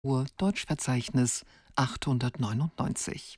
Deutschverzeichnis 899.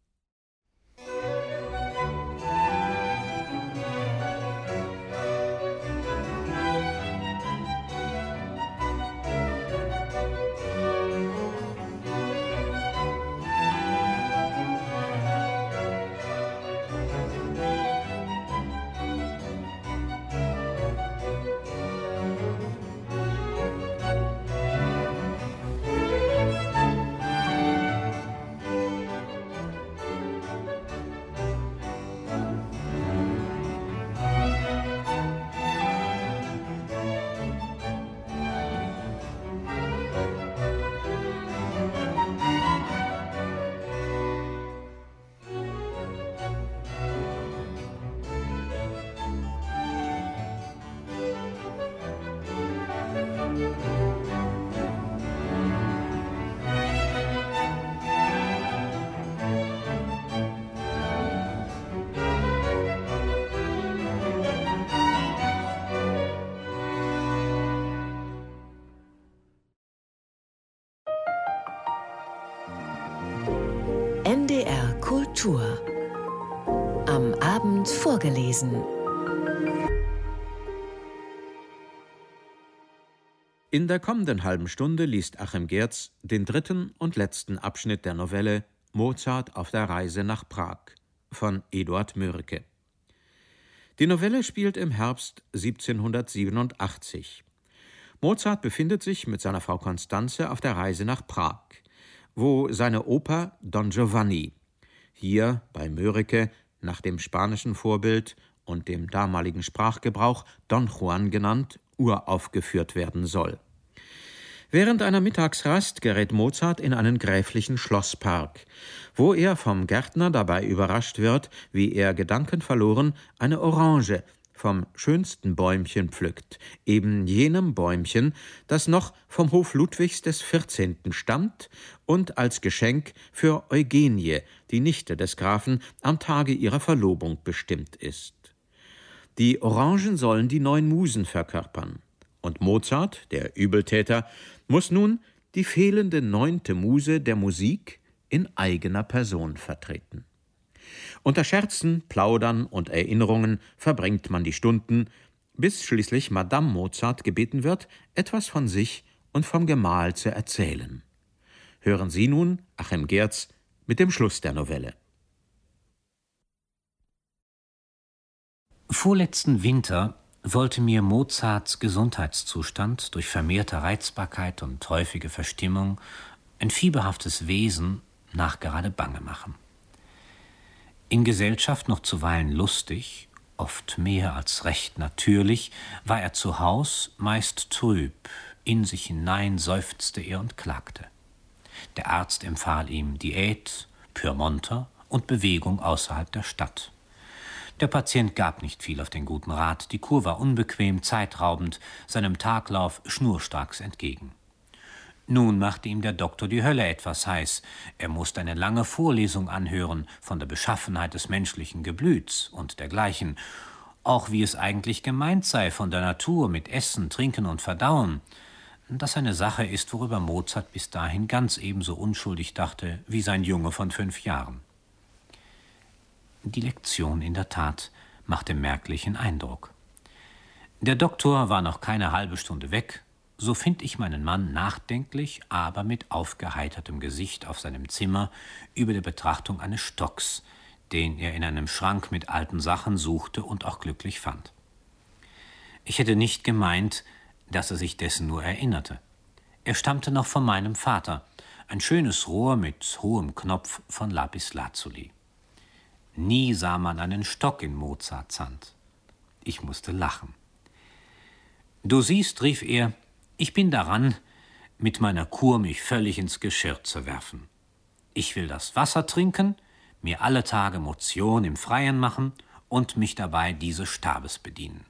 NDR Kultur. Am Abend vorgelesen. In der kommenden halben Stunde liest Achim Giertz den dritten und letzten Abschnitt der Novelle Mozart auf der Reise nach Prag von Eduard Mürike. Die Novelle spielt im Herbst 1787. Mozart befindet sich mit seiner Frau Constanze auf der Reise nach Prag, wo seine Oper Don Giovanni, hier bei Mürike nach dem spanischen Vorbild und dem damaligen Sprachgebrauch Don Juan genannt, uraufgeführt werden soll. Während einer Mittagsrast gerät Mozart in einen gräflichen Schlosspark, wo er vom Gärtner dabei überrascht wird, wie er gedankenverloren eine Orange vom schönsten Bäumchen pflückt, eben jenem Bäumchen, das noch vom Hof Ludwigs des 14. stammt und als Geschenk für Eugenie, die Nichte des Grafen, am Tage ihrer Verlobung bestimmt ist. Die Orangen sollen die 9 Musen verkörpern. Und Mozart, der Übeltäter, muss nun die fehlende 9. Muse der Musik in eigener Person vertreten. Unter Scherzen, Plaudern und Erinnerungen verbringt man die Stunden, bis schließlich Madame Mozart gebeten wird, etwas von sich und vom Gemahl zu erzählen. Hören Sie nun Achim Giertz mit dem Schluss der Novelle. Vorletzten Winter wollte mir Mozarts Gesundheitszustand durch vermehrte Reizbarkeit und häufige Verstimmung, ein fieberhaftes Wesen, nachgerade bange machen. In Gesellschaft noch zuweilen lustig, oft mehr als recht natürlich, war er zu Haus meist trüb, in sich hinein seufzte er und klagte. Der Arzt empfahl ihm Diät, Pyrmonter und Bewegung außerhalb der Stadt. Der Patient gab nicht viel auf den guten Rat, die Kur war unbequem, zeitraubend, seinem Taglauf schnurstracks entgegen. Nun machte ihm der Doktor die Hölle etwas heiß. Er musste eine lange Vorlesung anhören von der Beschaffenheit des menschlichen Geblüts und dergleichen, auch wie es eigentlich gemeint sei von der Natur mit Essen, Trinken und Verdauen, das eine Sache ist, worüber Mozart bis dahin ganz ebenso unschuldig dachte wie sein Junge von 5 Jahren. Die Lektion in der Tat machte merklichen Eindruck. Der Doktor war noch keine halbe Stunde weg, so find ich meinen Mann nachdenklich, aber mit aufgeheitertem Gesicht auf seinem Zimmer über der Betrachtung eines Stocks, den er in einem Schrank mit alten Sachen suchte und auch glücklich fand. Ich hätte nicht gemeint, dass er sich dessen nur erinnerte. Er stammte noch von meinem Vater, ein schönes Rohr mit hohem Knopf von Lapislazuli. Nie sah man einen Stock in Mozarts Hand. Ich musste lachen. »Du siehst«, rief er, »ich bin daran, mit meiner Kur mich völlig ins Geschirr zu werfen. Ich will das Wasser trinken, mir alle Tage Motion im Freien machen und mich dabei dieses Stabes bedienen.«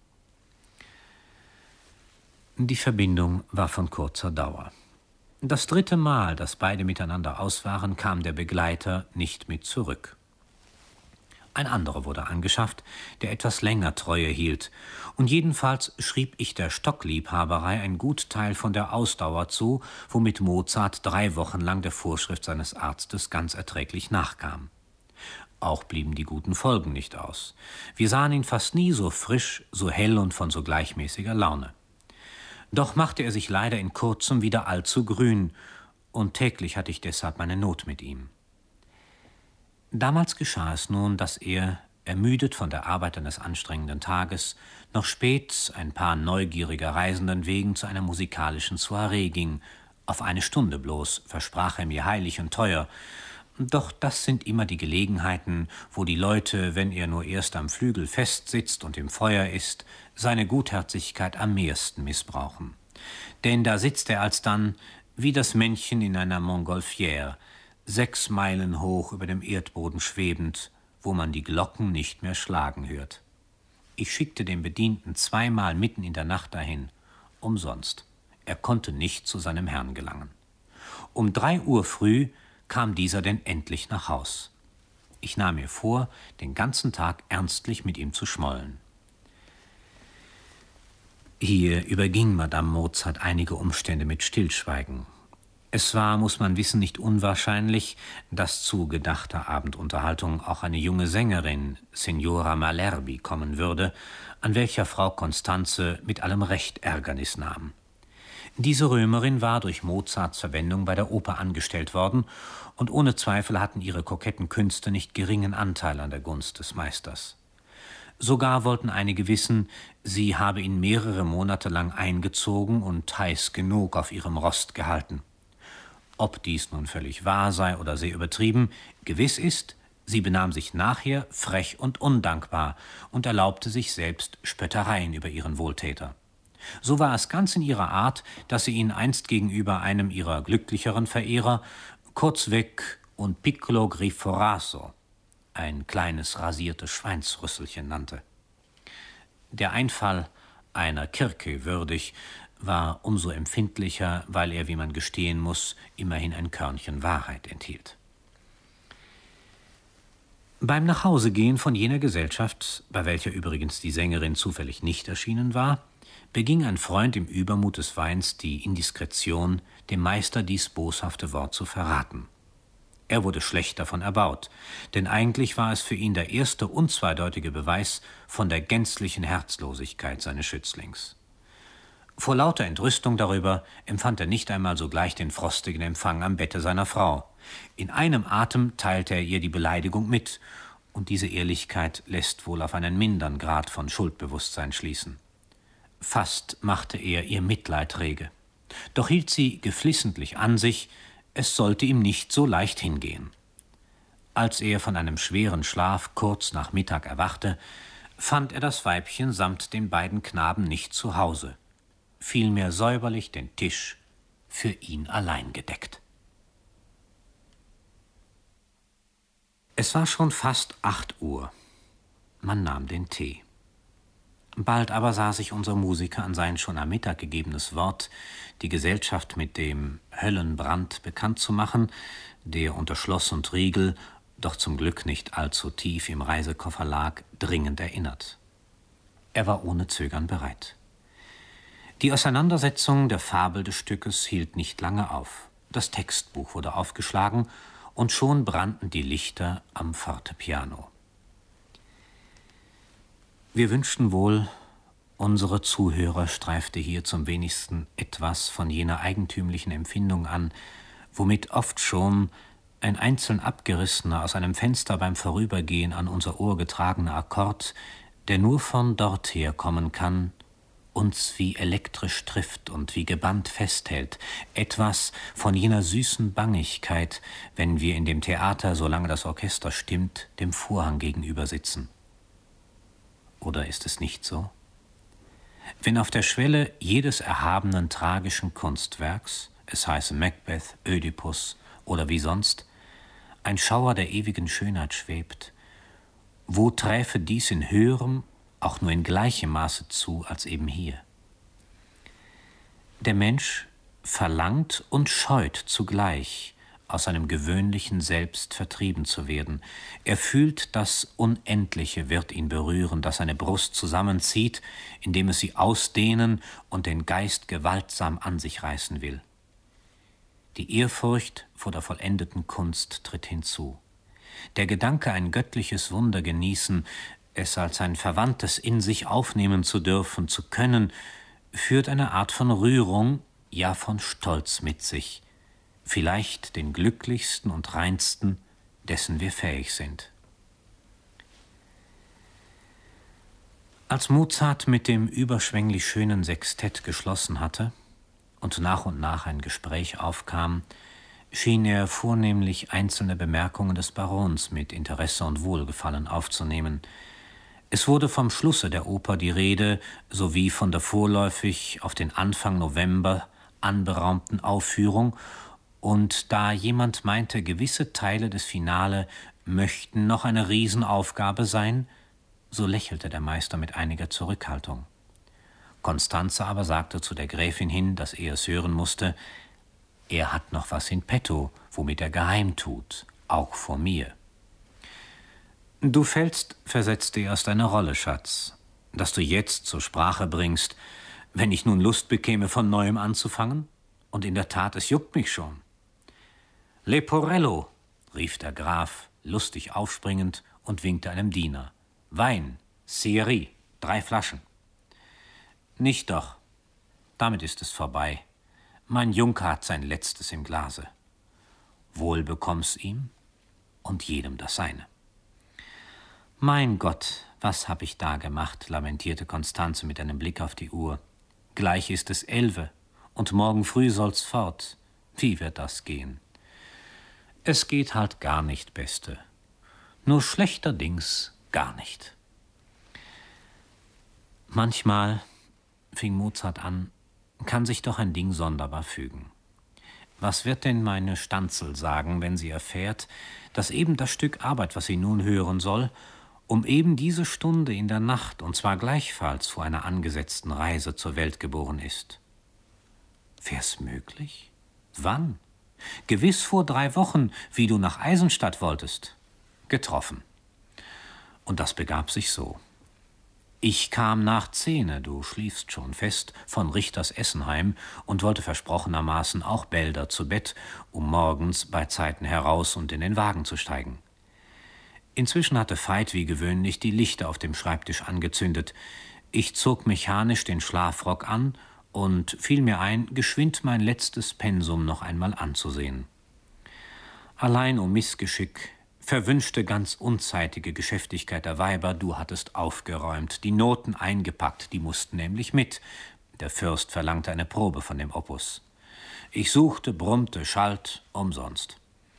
Die Verbindung war von kurzer Dauer. Das 3. Mal, dass beide miteinander aus waren, kam der Begleiter nicht mit zurück. Ein anderer wurde angeschafft, der etwas länger Treue hielt, und jedenfalls schrieb ich der Stockliebhaberei ein Gutteil von der Ausdauer zu, womit Mozart 3 Wochen lang der Vorschrift seines Arztes ganz erträglich nachkam. Auch blieben die guten Folgen nicht aus. Wir sahen ihn fast nie so frisch, so hell und von so gleichmäßiger Laune. Doch machte er sich leider in kurzem wieder allzu grün, und täglich hatte ich deshalb meine Not mit ihm. Damals geschah es nun, dass er, ermüdet von der Arbeit eines anstrengenden Tages, noch spät ein paar neugieriger Reisenden wegen zu einer musikalischen Soiree ging. Auf 1 Stunde bloß, versprach er mir heilig und teuer. Doch das sind immer die Gelegenheiten, wo die Leute, wenn er nur erst am Flügel festsitzt und im Feuer ist, seine Gutherzigkeit am mehrsten missbrauchen. Denn da sitzt er alsdann wie das Männchen in einer Montgolfière, 6 Meilen hoch über dem Erdboden schwebend, wo man die Glocken nicht mehr schlagen hört. Ich schickte den Bedienten 2-mal mitten in der Nacht dahin, umsonst. Er konnte nicht zu seinem Herrn gelangen. Um 3 Uhr früh kam dieser denn endlich nach Haus. Ich nahm mir vor, den ganzen Tag ernstlich mit ihm zu schmollen. Hier überging Madame Mozart einige Umstände mit Stillschweigen. Es war, muss man wissen, nicht unwahrscheinlich, dass zu gedachter Abendunterhaltung auch eine junge Sängerin, Signora Malherbe, kommen würde, an welcher Frau Constanze mit allem Recht Ärgernis nahm. Diese Römerin war durch Mozarts Verwendung bei der Oper angestellt worden, und ohne Zweifel hatten ihre koketten Künste nicht geringen Anteil an der Gunst des Meisters. Sogar wollten einige wissen, sie habe ihn mehrere Monate lang eingezogen und heiß genug auf ihrem Rost gehalten. Ob dies nun völlig wahr sei oder sehr übertrieben, gewiss ist, sie benahm sich nachher frech und undankbar und erlaubte sich selbst Spöttereien über ihren Wohltäter. So war es ganz in ihrer Art, dass sie ihn einst gegenüber einem ihrer glücklicheren Verehrer kurzweg un piccolo griforaso, ein kleines rasiertes Schweinsrüsselchen, nannte. Der Einfall, einer Kirke würdig, war umso empfindlicher, weil er, wie man gestehen muss, immerhin ein Körnchen Wahrheit enthielt. Beim Nachhausegehen von jener Gesellschaft, bei welcher übrigens die Sängerin zufällig nicht erschienen war, beging ein Freund im Übermut des Weins die Indiskretion, dem Meister dies boshafte Wort zu verraten. Er wurde schlecht davon erbaut, denn eigentlich war es für ihn der erste unzweideutige Beweis von der gänzlichen Herzlosigkeit seines Schützlings. Vor lauter Entrüstung darüber empfand er nicht einmal sogleich den frostigen Empfang am Bette seiner Frau. In einem Atem teilte er ihr die Beleidigung mit, und diese Ehrlichkeit lässt wohl auf einen mindern Grad von Schuldbewusstsein schließen. Fast machte er ihr Mitleid rege. Doch hielt sie geflissentlich an sich, es sollte ihm nicht so leicht hingehen. Als er von einem schweren Schlaf kurz nach Mittag erwachte, fand er das Weibchen samt den beiden Knaben nicht zu Hause, vielmehr säuberlich den Tisch für ihn allein gedeckt. Es war schon fast 8 Uhr. Man nahm den Tee. Bald aber sah sich unser Musiker an sein schon am Mittag gegebenes Wort, die Gesellschaft mit dem Höllenbrand bekannt zu machen, der unter Schloss und Riegel, doch zum Glück nicht allzu tief im Reisekoffer lag, dringend erinnert. Er war ohne Zögern bereit. Die Auseinandersetzung der Fabel des Stückes hielt nicht lange auf. Das Textbuch wurde aufgeschlagen, und schon brannten die Lichter am Fortepiano. Wir wünschten wohl, unsere Zuhörer streifte hier zum wenigsten etwas von jener eigentümlichen Empfindung an, womit oft schon ein einzeln abgerissener, aus einem Fenster beim Vorübergehen an unser Ohr getragener Akkord, der nur von dorther kommen kann, uns wie elektrisch trifft und wie gebannt festhält, etwas von jener süßen Bangigkeit, wenn wir in dem Theater, solange das Orchester stimmt, dem Vorhang gegenüber sitzen. Oder ist es nicht so? Wenn auf der Schwelle jedes erhabenen tragischen Kunstwerks, es heiße Macbeth, Ödipus oder wie sonst, ein Schauer der ewigen Schönheit schwebt, wo träfe dies in höherem, auch nur in gleichem Maße zu, als eben hier? Der Mensch verlangt und scheut zugleich, aus seinem gewöhnlichen Selbst vertrieben zu werden. Er fühlt, das Unendliche wird ihn berühren, das seine Brust zusammenzieht, indem es sie ausdehnen und den Geist gewaltsam an sich reißen will. Die Ehrfurcht vor der vollendeten Kunst tritt hinzu. Der Gedanke, ein göttliches Wunder genießen, es als ein Verwandtes in sich aufnehmen zu dürfen, zu können, führt eine Art von Rührung, ja von Stolz mit sich, vielleicht den glücklichsten und reinsten, dessen wir fähig sind. Als Mozart mit dem überschwänglich schönen Sextett geschlossen hatte und nach ein Gespräch aufkam, schien er vornehmlich einzelne Bemerkungen des Barons mit Interesse und Wohlgefallen aufzunehmen. Es wurde vom Schlusse der Oper die Rede, sowie von der vorläufig auf den Anfang November anberaumten Aufführung, und da jemand meinte, gewisse Teile des Finale möchten noch eine Riesenaufgabe sein, so lächelte der Meister mit einiger Zurückhaltung. Constanze aber sagte zu der Gräfin hin, dass er es hören musste, er hat noch was in petto, womit er geheim tut, auch vor mir. Du fällst, versetzte er, aus deiner Rolle, Schatz, dass du jetzt zur Sprache bringst, wenn ich nun Lust bekäme, von Neuem anzufangen? Und in der Tat, es juckt mich schon. Leporello, rief der Graf, lustig aufspringend und winkte einem Diener. Wein, Siri, 3 Flaschen. Nicht doch, damit ist es vorbei. Mein Junker hat sein Letztes im Glase. Wohl bekomm's ihm und jedem das seine. Mein Gott, was hab ich da gemacht, lamentierte Constanze mit einem Blick auf die Uhr. Gleich ist es 11 und morgen früh soll's fort. Wie wird das gehen? Es geht halt gar nicht, Beste. Nur schlechterdings gar nicht. Manchmal, fing Mozart an, kann sich doch ein Ding sonderbar fügen. Was wird denn meine Stanzel sagen, wenn sie erfährt, dass eben das Stück Arbeit, was sie nun hören soll, um eben diese Stunde in der Nacht, und zwar gleichfalls vor einer angesetzten Reise zur Welt geboren ist? Wär's möglich? Wann? Gewiss vor 3 Wochen, wie du nach Eisenstadt wolltest. Getroffen. Und das begab sich so. Ich kam nach 10, du schliefst schon fest, von Richters Essenheim und wollte versprochenermaßen auch Bälder zu Bett, um morgens bei Zeiten heraus und in den Wagen zu steigen. Inzwischen hatte Veit wie gewöhnlich die Lichter auf dem Schreibtisch angezündet. Ich zog mechanisch den Schlafrock an und fiel mir ein, geschwind mein letztes Pensum noch einmal anzusehen. Allein um Missgeschick, verwünschte ganz unzeitige Geschäftigkeit der Weiber, du hattest aufgeräumt, die Noten eingepackt, die mussten nämlich mit. Der Fürst verlangte eine Probe von dem Opus. Ich suchte, brummte, schalt, umsonst.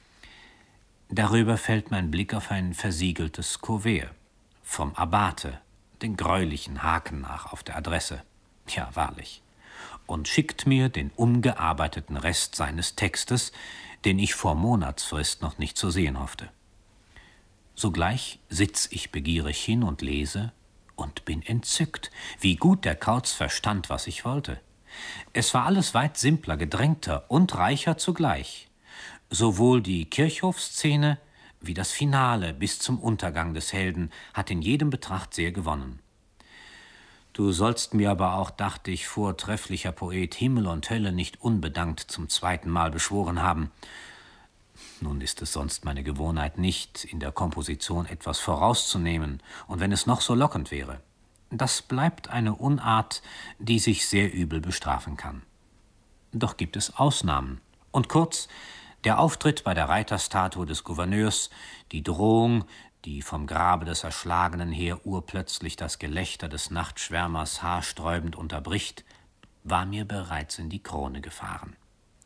Darüber fällt mein Blick auf ein versiegeltes Kuvert vom Abbate, den greulichen Haken nach auf der Adresse. Ja, wahrlich. Und schickt mir den umgearbeiteten Rest seines Textes, den ich vor Monatsfrist noch nicht zu sehen hoffte. Sogleich sitz ich begierig hin und lese und bin entzückt, wie gut der Kauz verstand, was ich wollte. Es war alles weit simpler, gedrängter und reicher zugleich. Sowohl die Kirchhofsszene wie das Finale bis zum Untergang des Helden hat in jedem Betracht sehr gewonnen. Du sollst mir aber auch, dachte ich, vortrefflicher Poet, Himmel und Hölle nicht unbedankt zum 2. Mal beschworen haben. Nun ist es sonst meine Gewohnheit nicht, in der Komposition etwas vorauszunehmen, und wenn es noch so lockend wäre. Das bleibt eine Unart, die sich sehr übel bestrafen kann. Doch gibt es Ausnahmen. Und kurz, der Auftritt bei der Reiterstatue des Gouverneurs, die Drohung, die vom Grabe des Erschlagenen her urplötzlich das Gelächter des Nachtschwärmers haarsträubend unterbricht, war mir bereits in die Krone gefahren.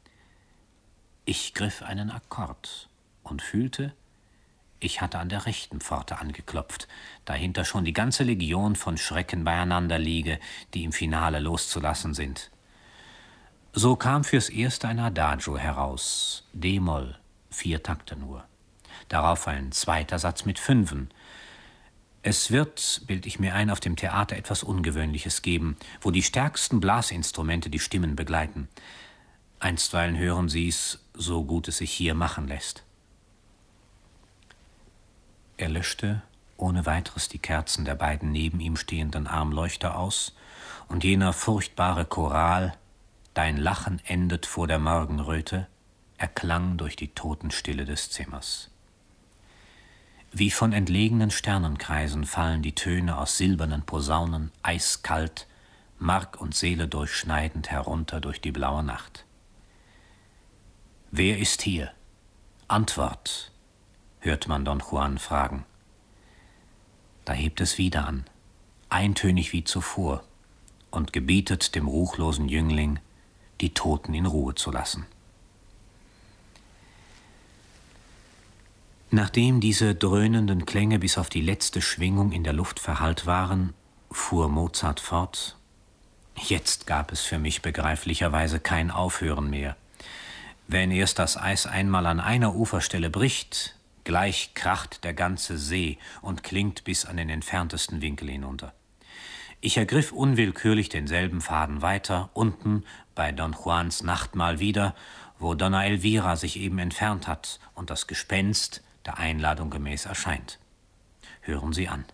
Ich griff einen Akkord und fühlte, ich hatte an der rechten Pforte angeklopft, dahinter schon die ganze Legion von Schrecken beieinander liege, die im Finale loszulassen sind. So kam fürs Erste ein Adagio heraus, D-Moll, 4 Takte nur. Darauf ein zweiter Satz mit 5. Es wird, bild ich mir ein, auf dem Theater etwas Ungewöhnliches geben, wo die stärksten Blasinstrumente die Stimmen begleiten. Einstweilen hören Sie's, so gut es sich hier machen lässt. Er löschte ohne weiteres die Kerzen der beiden neben ihm stehenden Armleuchter aus, und jener furchtbare Choral, »Dein Lachen endet vor der Morgenröte«, erklang durch die Totenstille des Zimmers. Wie von entlegenen Sternenkreisen fallen die Töne aus silbernen Posaunen eiskalt, Mark und Seele durchschneidend herunter durch die blaue Nacht. »Wer ist hier? Antwort«, hört man Don Juan fragen. Da hebt es wieder an, eintönig wie zuvor, und gebietet dem ruchlosen Jüngling, die Toten in Ruhe zu lassen. Nachdem diese dröhnenden Klänge bis auf die letzte Schwingung in der Luft verhallt waren, fuhr Mozart fort: Jetzt gab es für mich begreiflicherweise kein Aufhören mehr. Wenn erst das Eis einmal an einer Uferstelle bricht, gleich kracht der ganze See und klingt bis an den entferntesten Winkel hinunter. Ich ergriff unwillkürlich denselben Faden weiter, unten bei Don Juans Nachtmahl wieder, wo Donna Elvira sich eben entfernt hat und das Gespenst der Einladung gemäß erscheint. Hören Sie an.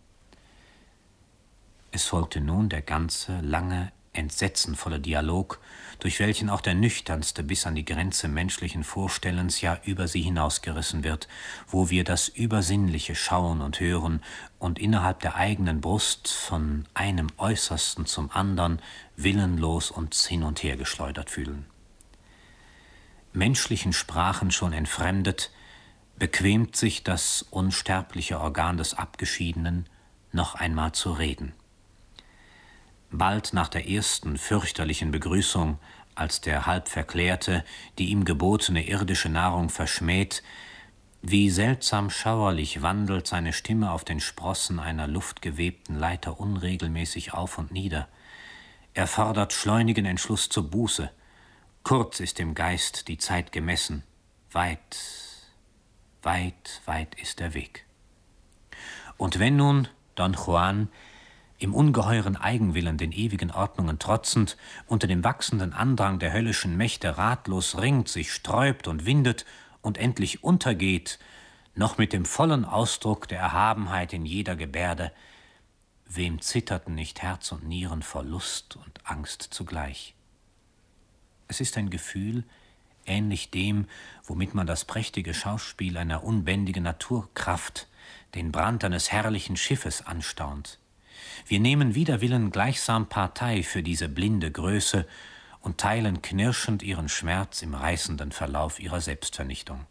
Es folgte nun der ganze, lange, entsetzenvolle Dialog, durch welchen auch der Nüchternste bis an die Grenze menschlichen Vorstellens, ja über sie hinausgerissen wird, wo wir das Übersinnliche schauen und hören und innerhalb der eigenen Brust von einem Äußersten zum andern willenlos uns hin und her geschleudert fühlen. Menschlichen Sprachen schon entfremdet, bequemt sich das unsterbliche Organ des Abgeschiedenen, noch einmal zu reden. Bald nach der ersten fürchterlichen Begrüßung, als der Halbverklärte die ihm gebotene irdische Nahrung verschmäht, wie seltsam schauerlich wandelt seine Stimme auf den Sprossen einer luftgewebten Leiter unregelmäßig auf und nieder. Er fordert schleunigen Entschluss zur Buße. Kurz ist dem Geist die Zeit gemessen. Weit, weit, weit ist der Weg. Und wenn nun Don Juan im ungeheuren Eigenwillen den ewigen Ordnungen trotzend, unter dem wachsenden Andrang der höllischen Mächte ratlos ringt, sich sträubt und windet und endlich untergeht, noch mit dem vollen Ausdruck der Erhabenheit in jeder Gebärde, wem zitterten nicht Herz und Nieren vor Lust und Angst zugleich? Es ist ein Gefühl, ähnlich dem, womit man das prächtige Schauspiel einer unbändigen Naturkraft, den Brand eines herrlichen Schiffes anstaunt. Wir nehmen wider Willen gleichsam Partei für diese blinde Größe und teilen knirschend ihren Schmerz im reißenden Verlauf ihrer Selbstvernichtung.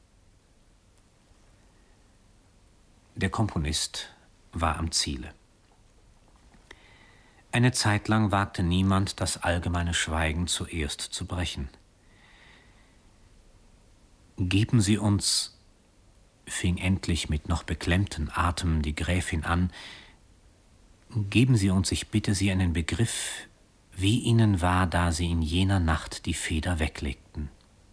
Der Komponist war am Ziele. Eine Zeit lang wagte niemand, das allgemeine Schweigen zuerst zu brechen. »Geben Sie uns«, fing endlich mit noch beklemmten Atem die Gräfin an, »geben Sie uns, ich bitte Sie, einen Begriff, wie Ihnen war, da Sie in jener Nacht die Feder weglegten.«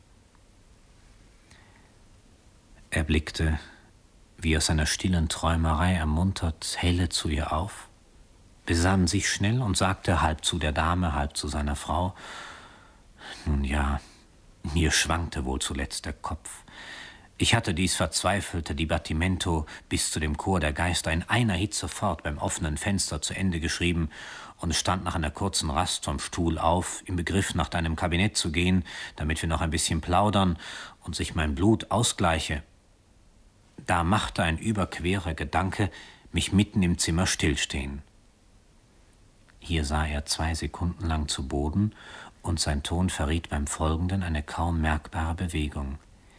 Er blickte, wie aus einer stillen Träumerei ermuntert, helle zu ihr auf, besann sich schnell und sagte halb zu der Dame, halb zu seiner Frau: »Nun ja, mir schwankte wohl zuletzt der Kopf. Ich hatte dies verzweifelte Dibattimento bis zu dem Chor der Geister in einer Hitze fort beim offenen Fenster zu Ende geschrieben und stand nach einer kurzen Rast vom Stuhl auf, im Begriff, nach deinem Kabinett zu gehen, damit wir noch ein bisschen plaudern und sich mein Blut ausgleiche. Da machte ein überquerer Gedanke mich mitten im Zimmer stillstehen.« Hier sah er 2 Sekunden lang zu Boden, und sein Ton verriet beim Folgenden eine kaum merkbare Bewegung.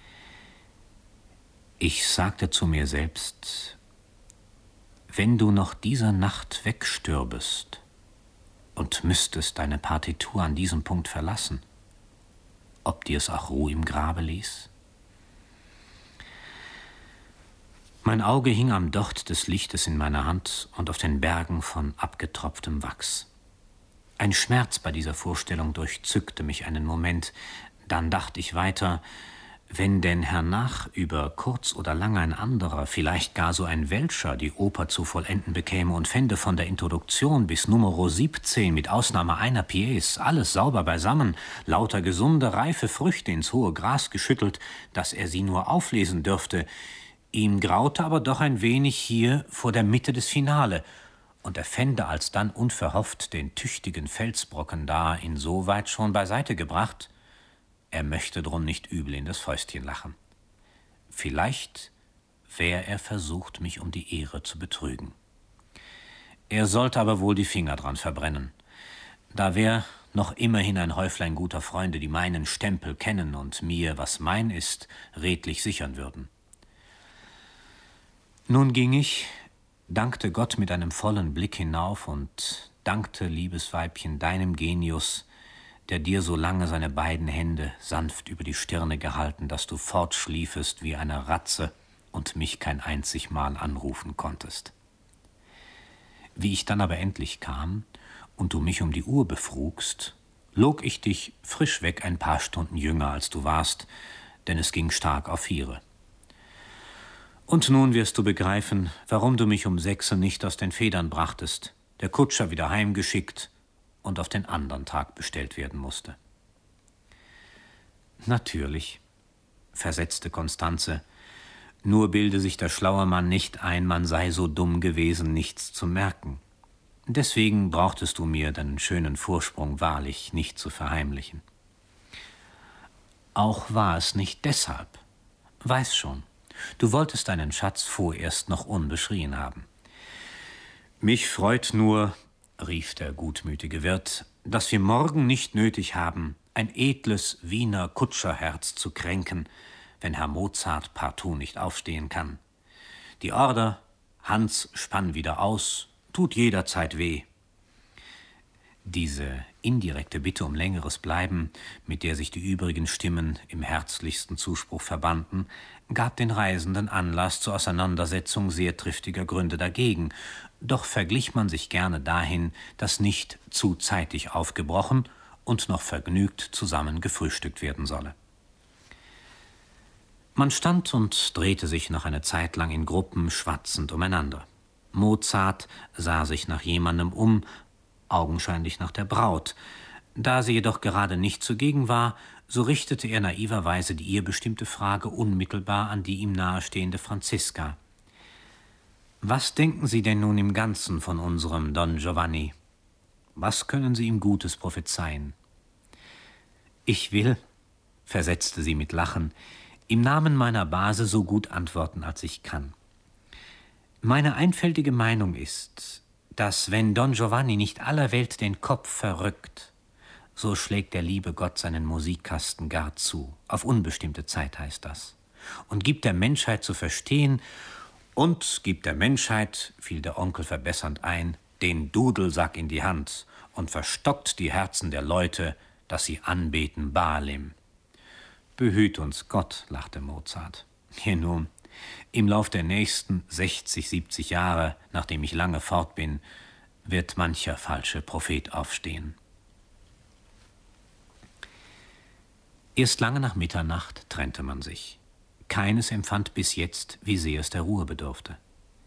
Ich sagte zu mir selbst: Wenn du noch dieser Nacht wegstürbest und müsstest deine Partitur an diesem Punkt verlassen, ob dir es auch Ruhe im Grabe ließ? Mein Auge hing am Docht des Lichtes in meiner Hand und auf den Bergen von abgetropftem Wachs. Ein Schmerz bei dieser Vorstellung durchzückte mich einen Moment, dann dachte ich weiter: Wenn denn hernach über kurz oder lang ein anderer, vielleicht gar so ein Welscher, die Oper zu vollenden bekäme und fände von der Introduktion bis Numero 17 mit Ausnahme einer Pièce alles sauber beisammen, lauter gesunde, reife Früchte ins hohe Gras geschüttelt, dass er sie nur auflesen dürfte, ihm graute aber doch ein wenig hier vor der Mitte des Finale, und er fände alsdann unverhofft den tüchtigen Felsbrocken da insoweit schon beiseite gebracht, er möchte drum nicht übel in das Fäustchen lachen. Vielleicht wär er versucht, mich um die Ehre zu betrügen. Er sollte aber wohl die Finger dran verbrennen. Da wär noch immerhin ein Häuflein guter Freunde, die meinen Stempel kennen und mir, was mein ist, redlich sichern würden. Nun ging ich, dankte Gott mit einem vollen Blick hinauf und dankte, liebes Weibchen, deinem Genius, der dir so lange seine beiden Hände sanft über die Stirne gehalten, dass du fortschliefest wie eine Ratze und mich kein einzig Mal anrufen konntest. Wie ich dann aber endlich kam und du mich um die Uhr befrugst, log ich dich frisch weg ein paar Stunden jünger, als du warst, denn es ging stark auf 4. Und nun wirst du begreifen, warum du mich um 6 nicht aus den Federn brachtest, der Kutscher wieder heimgeschickt und auf den anderen Tag bestellt werden musste. Natürlich, versetzte Constanze, nur bilde sich der schlaue Mann nicht ein, man sei so dumm gewesen, nichts zu merken. Deswegen brauchtest du mir deinen schönen Vorsprung wahrlich nicht zu verheimlichen. Auch war es nicht deshalb. Weiß schon, du wolltest deinen Schatz vorerst noch unbeschrien haben. Mich freut nur, rief der gutmütige Wirt, dass wir morgen nicht nötig haben, ein edles Wiener Kutscherherz zu kränken, wenn Herr Mozart partout nicht aufstehen kann. Die Order, Hans spann wieder aus, tut jederzeit weh. Diese indirekte Bitte um längeres Bleiben, mit der sich die übrigen Stimmen im herzlichsten Zuspruch verbanden, gab den Reisenden Anlass zur Auseinandersetzung sehr triftiger Gründe dagegen, doch verglich man sich gerne dahin, dass nicht zu zeitig aufgebrochen und noch vergnügt zusammen gefrühstückt werden solle. Man stand und drehte sich noch eine Zeit lang in Gruppen schwatzend umeinander. Mozart sah sich nach jemandem um, augenscheinlich nach der Braut. Da sie jedoch gerade nicht zugegen war, so richtete er naiverweise die ihr bestimmte Frage unmittelbar an die ihm nahestehende Franziska. »Was denken Sie denn nun im Ganzen von unserem Don Giovanni? Was können Sie ihm Gutes prophezeien?« »Ich will«, versetzte sie mit Lachen, »im Namen meiner Base so gut antworten, als ich kann. Meine einfältige Meinung ist, dass, wenn Don Giovanni nicht aller Welt den Kopf verrückt, so schlägt der liebe Gott seinen Musikkasten gar zu. Auf unbestimmte Zeit heißt das. Und gibt der Menschheit zu verstehen, fiel der Onkel verbessernd ein, den Dudelsack in die Hand und verstockt die Herzen der Leute, dass sie anbeten Baalim. Behüt uns Gott, lachte Mozart. Hier nun, im Lauf der nächsten 60, 70 Jahre, nachdem ich lange fort bin, wird mancher falsche Prophet aufstehen. Erst lange nach Mitternacht trennte man sich. Keines empfand bis jetzt, wie sehr es der Ruhe bedurfte.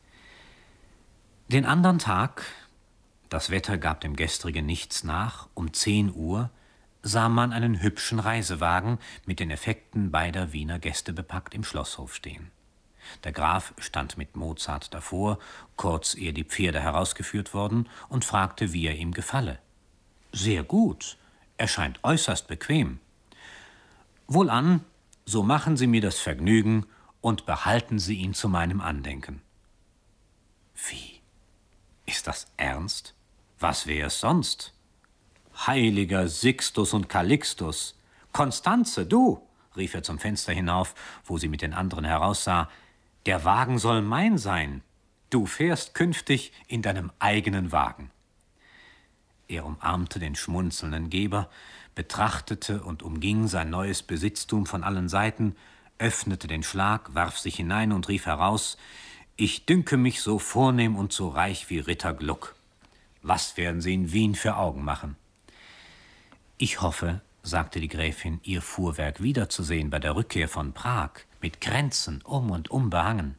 Den andern Tag, das Wetter gab dem gestrigen nichts nach, um 10 Uhr sah man einen hübschen Reisewagen mit den Effekten beider Wiener Gäste bepackt im Schlosshof stehen. Der Graf stand mit Mozart davor, kurz ehe die Pferde herausgeführt worden, und fragte, wie er ihm gefalle. »Sehr gut, er scheint äußerst bequem.« »Wohlan, so machen Sie mir das Vergnügen und behalten Sie ihn zu meinem Andenken.« »Wie? Ist das ernst? Was wäre es sonst?« »Heiliger Sixtus und Calixtus! Constanze, du!« rief er zum Fenster hinauf, wo sie mit den anderen heraussah. »Der Wagen soll mein sein. Du fährst künftig in deinem eigenen Wagen.« Er umarmte den schmunzelnden Geber, betrachtete und umging sein neues Besitztum von allen Seiten, öffnete den Schlag, warf sich hinein und rief heraus, »Ich dünke mich so vornehm und so reich wie Ritter Gluck. Was werden Sie in Wien für Augen machen?« »Ich hoffe«, sagte die Gräfin, ihr Fuhrwerk wiederzusehen bei der Rückkehr von Prag, mit Kränzen um und um behangen.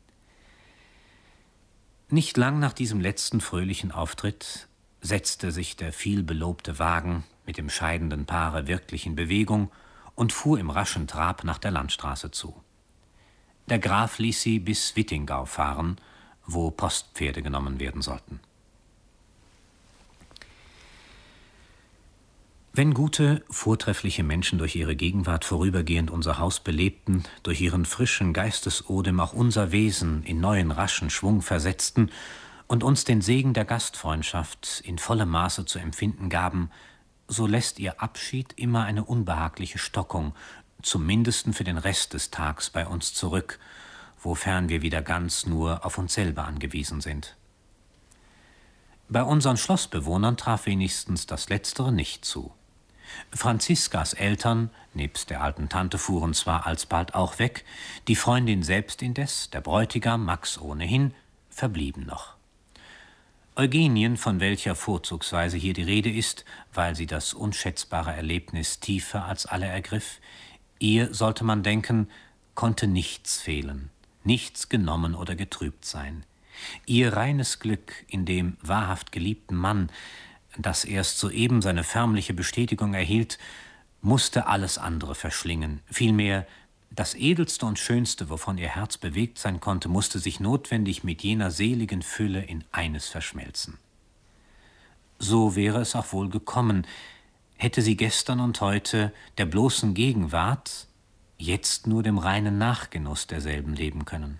Nicht lang nach diesem letzten fröhlichen Auftritt setzte sich der vielbelobte Wagen mit dem scheidenden Paare wirklich in Bewegung und fuhr im raschen Trab nach der Landstraße zu. Der Graf ließ sie bis Wittingau fahren, wo Postpferde genommen werden sollten. Wenn gute, vortreffliche Menschen durch ihre Gegenwart vorübergehend unser Haus belebten, durch ihren frischen Geistesodem auch unser Wesen in neuen, raschen Schwung versetzten und uns den Segen der Gastfreundschaft in vollem Maße zu empfinden gaben, so lässt ihr Abschied immer eine unbehagliche Stockung, zum Mindesten für den Rest des Tags bei uns zurück, wofern wir wieder ganz nur auf uns selber angewiesen sind. Bei unseren Schlossbewohnern traf wenigstens das Letztere nicht zu. Franziskas Eltern, nebst der alten Tante, fuhren zwar alsbald auch weg, die Freundin selbst indes, der Bräutigam, Max ohnehin, verblieben noch. Eugenien, von welcher vorzugsweise hier die Rede ist, weil sie das unschätzbare Erlebnis tiefer als alle ergriff, ihr, sollte man denken, konnte nichts fehlen, nichts genommen oder getrübt sein. Ihr reines Glück in dem wahrhaft geliebten Mann, das erst soeben seine förmliche Bestätigung erhielt, musste alles andere verschlingen. Vielmehr, das Edelste und Schönste, wovon ihr Herz bewegt sein konnte, musste sich notwendig mit jener seligen Fülle in eines verschmelzen. So wäre es auch wohl gekommen, hätte sie gestern und heute der bloßen Gegenwart, jetzt nur dem reinen Nachgenuss derselben leben können.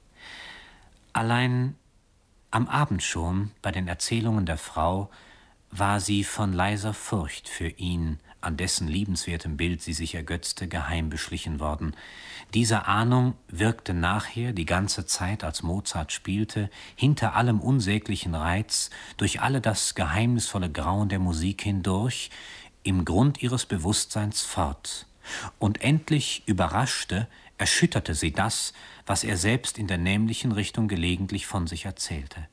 Allein am Abend schon, bei den Erzählungen der Frau, war sie von leiser Furcht für ihn, an dessen liebenswertem Bild sie sich ergötzte, geheim beschlichen worden. Diese Ahnung wirkte nachher die ganze Zeit, als Mozart spielte, hinter allem unsäglichen Reiz, durch alle das geheimnisvolle Grauen der Musik hindurch, im Grund ihres Bewusstseins fort. Und endlich überraschte, erschütterte sie das, was er selbst in der nämlichen Richtung gelegentlich von sich erzählte.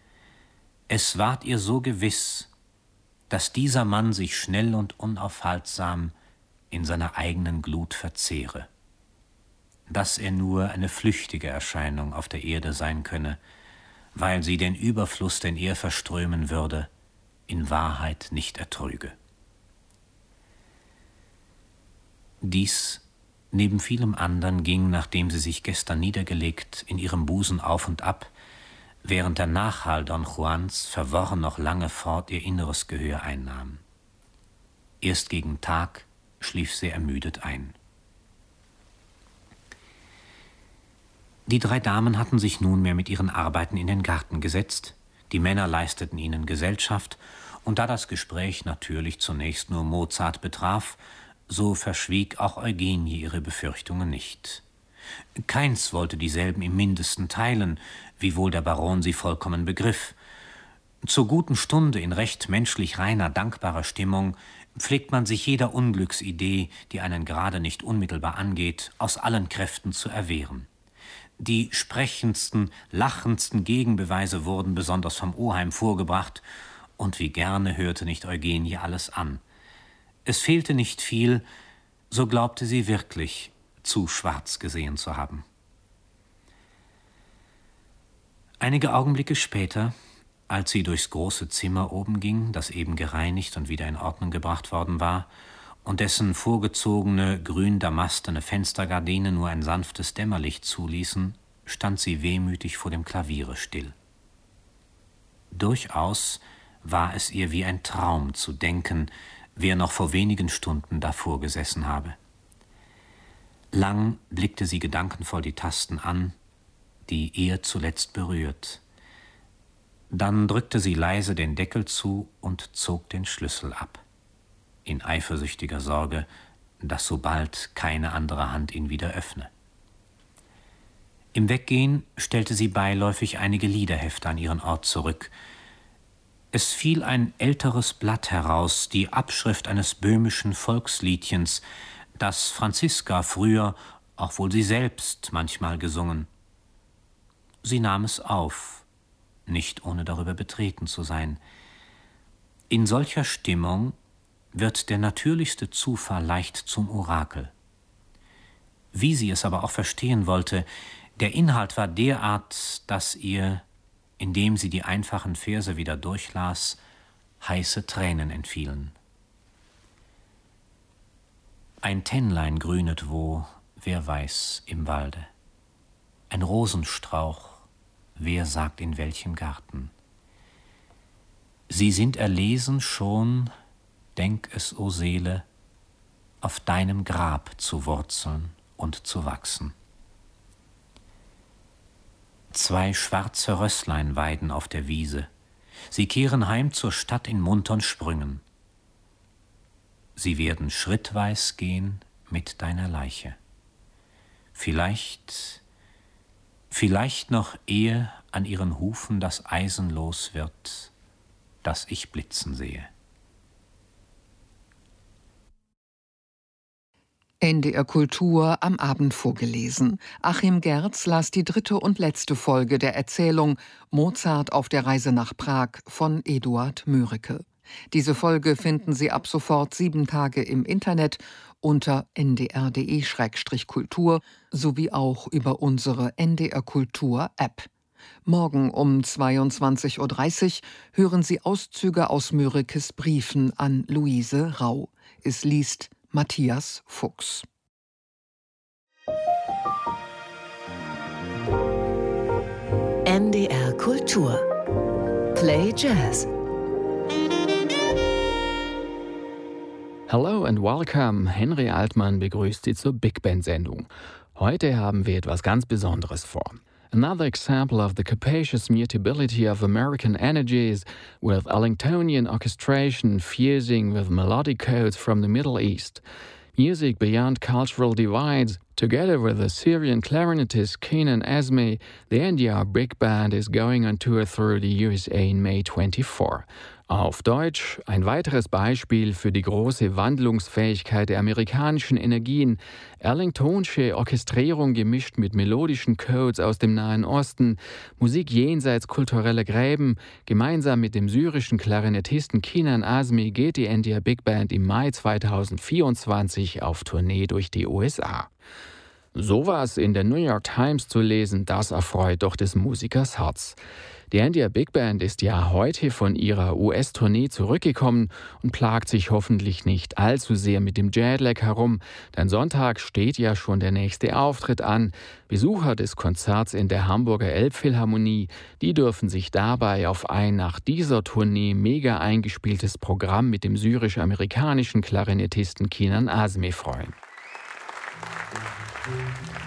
Es ward ihr so gewiss, dass dieser Mann sich schnell und unaufhaltsam in seiner eigenen Glut verzehre, dass er nur eine flüchtige Erscheinung auf der Erde sein könne, weil sie den Überfluss, den er verströmen würde, in Wahrheit nicht ertrüge. Dies neben vielem andern ging, nachdem sie sich gestern niedergelegt, in ihrem Busen auf und ab, während der Nachhall Don Juans verworren noch lange fort ihr inneres Gehör einnahm. Erst gegen Tag schlief sie ermüdet ein. Die drei Damen hatten sich nunmehr mit ihren Arbeiten in den Garten gesetzt, die Männer leisteten ihnen Gesellschaft, und da das Gespräch natürlich zunächst nur Mozart betraf, so verschwieg auch Eugenie ihre Befürchtungen nicht. Keins wollte dieselben im Mindesten teilen, wiewohl der Baron sie vollkommen begriff. Zur guten Stunde in recht menschlich reiner, dankbarer Stimmung pflegt man sich jeder Unglücksidee, die einen gerade nicht unmittelbar angeht, aus allen Kräften zu erwehren. Die sprechendsten, lachendsten Gegenbeweise wurden besonders vom Oheim vorgebracht, und wie gerne hörte nicht Eugenie alles an. Es fehlte nicht viel, so glaubte sie wirklich, zu schwarz gesehen zu haben. Einige Augenblicke später, als sie durchs große Zimmer oben ging, das eben gereinigt und wieder in Ordnung gebracht worden war, und dessen vorgezogene, grün-damastene Fenstergardinen nur ein sanftes Dämmerlicht zuließen, stand sie wehmütig vor dem Klaviere still. Durchaus war es ihr wie ein Traum zu denken, wer noch vor wenigen Stunden davor gesessen habe. Lang blickte sie gedankenvoll die Tasten an, die er zuletzt berührt. Dann drückte sie leise den Deckel zu und zog den Schlüssel ab, in eifersüchtiger Sorge, dass so bald keine andere Hand ihn wieder öffne. Im Weggehen stellte sie beiläufig einige Liederhefte an ihren Ort zurück. Es fiel ein älteres Blatt heraus, die Abschrift eines böhmischen Volksliedchens, das Franziska früher, auch wohl sie selbst, manchmal gesungen. Sie nahm es auf, nicht ohne darüber betreten zu sein. In solcher Stimmung, wird der natürlichste Zufall leicht zum Orakel. Wie sie es aber auch verstehen wollte, der Inhalt war derart, dass ihr, indem sie die einfachen Verse wieder durchlas, heiße Tränen entfielen. Ein Tännlein grünet wo, wer weiß, im Walde. Ein Rosenstrauch, wer sagt in welchem Garten. Sie sind erlesen schon, denk es, o Seele, auf deinem Grab zu wurzeln und zu wachsen. 2 schwarze Rösslein weiden auf der Wiese. Sie kehren heim zur Stadt in muntern Sprüngen. Sie werden schrittweis gehen mit deiner Leiche. Vielleicht noch ehe an ihren Hufen das Eisen los wird, das ich blitzen sehe. NDR Kultur am Abend vorgelesen. Achim Gerz las die 3. und letzte Folge der Erzählung Mozart auf der Reise nach Prag von Eduard Mörike. Diese Folge finden Sie ab sofort 7 Tage im Internet unter ndr.de/kultur sowie auch über unsere NDR Kultur App. Morgen um 22:30 Uhr hören Sie Auszüge aus Mörikes Briefen an Luise Rau. Es liest Matthias Fuchs. NDR Kultur. Play Jazz. Hello and welcome. Henry Altmann begrüßt Sie zur Big Band-Sendung. Heute haben wir etwas ganz Besonderes vor. Another example of the capacious mutability of American energies, with Ellingtonian orchestration fusing with melodic codes from the Middle East. Music beyond cultural divides. Together with the Syrian clarinetist Kenan Azmi, the NDR Big Band is going on tour through the USA in May 24. Auf Deutsch ein weiteres Beispiel für die große Wandlungsfähigkeit der amerikanischen Energien. Ellingtonsche Orchestrierung gemischt mit melodischen Codes aus dem Nahen Osten, Musik jenseits kultureller Gräben. Gemeinsam mit dem syrischen Klarinettisten Kenan Azmi geht die NDR Big Band im Mai 2024 auf Tournee durch die USA. Sowas in der New York Times zu lesen, das erfreut doch des Musikers Herz. Die NDR Big Band ist ja heute von ihrer US-Tournee zurückgekommen und plagt sich hoffentlich nicht allzu sehr mit dem Jetlag herum, denn Sonntag steht ja schon der nächste Auftritt an. Besucher des Konzerts in der Hamburger Elbphilharmonie, die dürfen sich dabei auf ein nach dieser Tournee mega eingespieltes Programm mit dem syrisch-amerikanischen Klarinettisten Kenan Azmi freuen.